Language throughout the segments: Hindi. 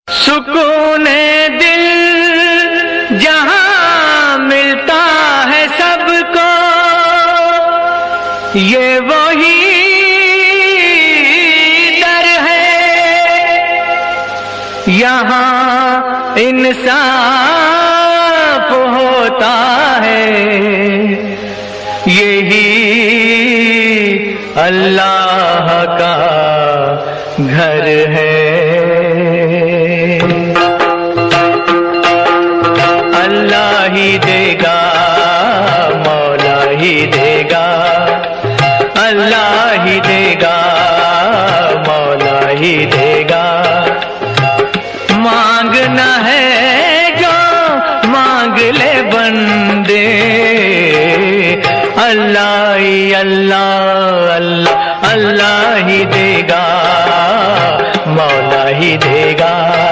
सुकून दिल जहां मिलता है सबको, ये वही दर है। यहाँ इंसाफ होता है, यही अल्लाह का घर है। अल्लाह ही देगा, मौला ही देगा, अल्लाह ही देगा, मौला ही देगा। मांगना है जो मांग ले बंदे, अल्लाह ही अल्लाह अल्लाह अल्लाह ही देगा, मौला ही देगा।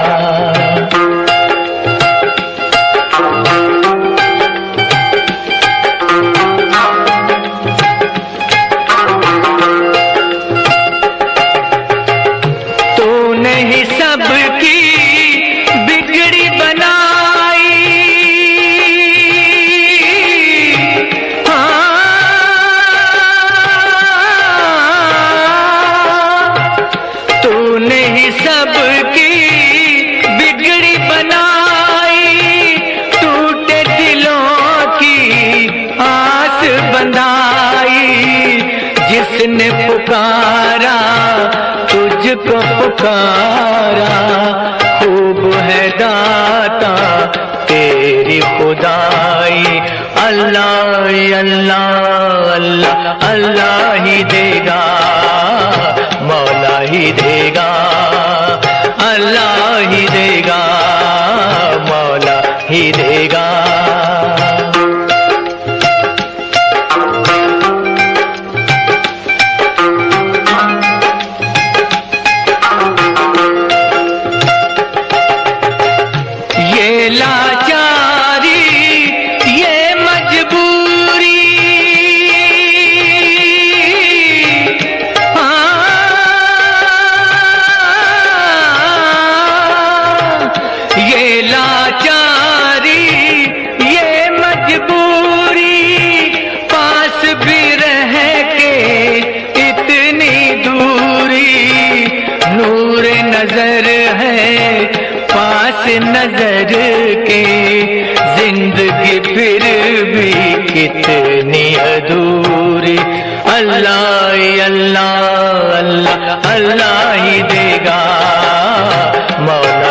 तूने ही सबकी बिगड़ी बनाई, तूने ही सबकी बिगड़ी बनाई, टूटे दिलों की आस बंधाई। जिसने पुकारा तुझको पुकारा, खूब है दाता तेरी खुदाई। अल्लाह अल्लाह अल्लाह अल्लाह ही देगा, मौला ही देगा, अल्लाह ही देगा, मौला ही देगा। ये लाचारी ये मजबूरी, ये लाचारी ये मजबूरी, पास भी रह के इतनी दूरी। नूर नजर है पास नजर के, जिंदगी फिर भी कितनी अधूरी। अल्लाह अल्लाह अल्लाह अल्लाह ही देगा, मौला